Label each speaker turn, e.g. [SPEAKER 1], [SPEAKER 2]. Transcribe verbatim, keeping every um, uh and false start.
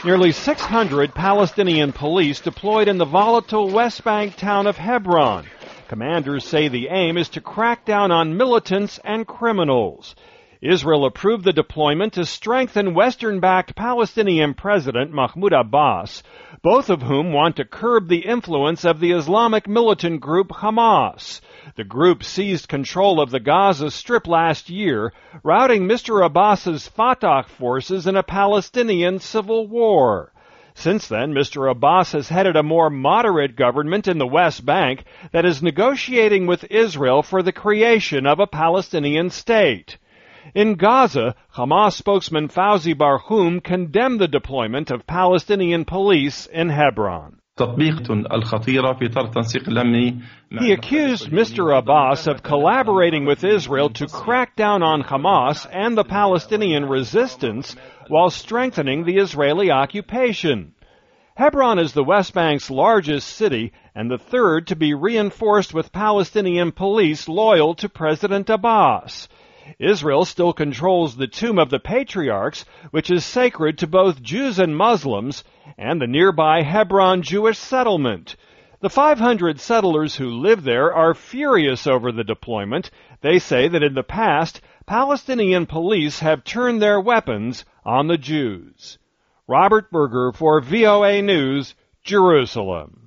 [SPEAKER 1] Nearly six hundred Palestinian police deployed in the volatile West Bank town of Hebron. Commanders say the aim is to crack down on militants and criminals. Israel approved the deployment to strengthen Western-backed Palestinian President Mahmoud Abbas, both of whom want to curb the influence of the Islamic militant group Hamas. The group seized control of the Gaza Strip last year, routing Mister Abbas's Fatah forces in a Palestinian civil war. Since then, Mister Abbas has headed a more moderate government in the West Bank that is negotiating with Israel for the creation of a Palestinian state. In Gaza, Hamas spokesman Fawzi Barhoum condemned the deployment of Palestinian police in Hebron. He accused Mister Abbas of collaborating with Israel to crack down on Hamas and the Palestinian resistance while strengthening the Israeli occupation. Hebron is the West Bank's largest city and the third to be reinforced with Palestinian police loyal to President Abbas. Israel still controls the Tomb of the Patriarchs, which is sacred to both Jews and Muslims, and the nearby Hebron Jewish settlement. The five hundred settlers who live there are furious over the deployment. They say that in the past, Palestinian police have turned their weapons on the Jews. Robert Berger for V O A News, Jerusalem.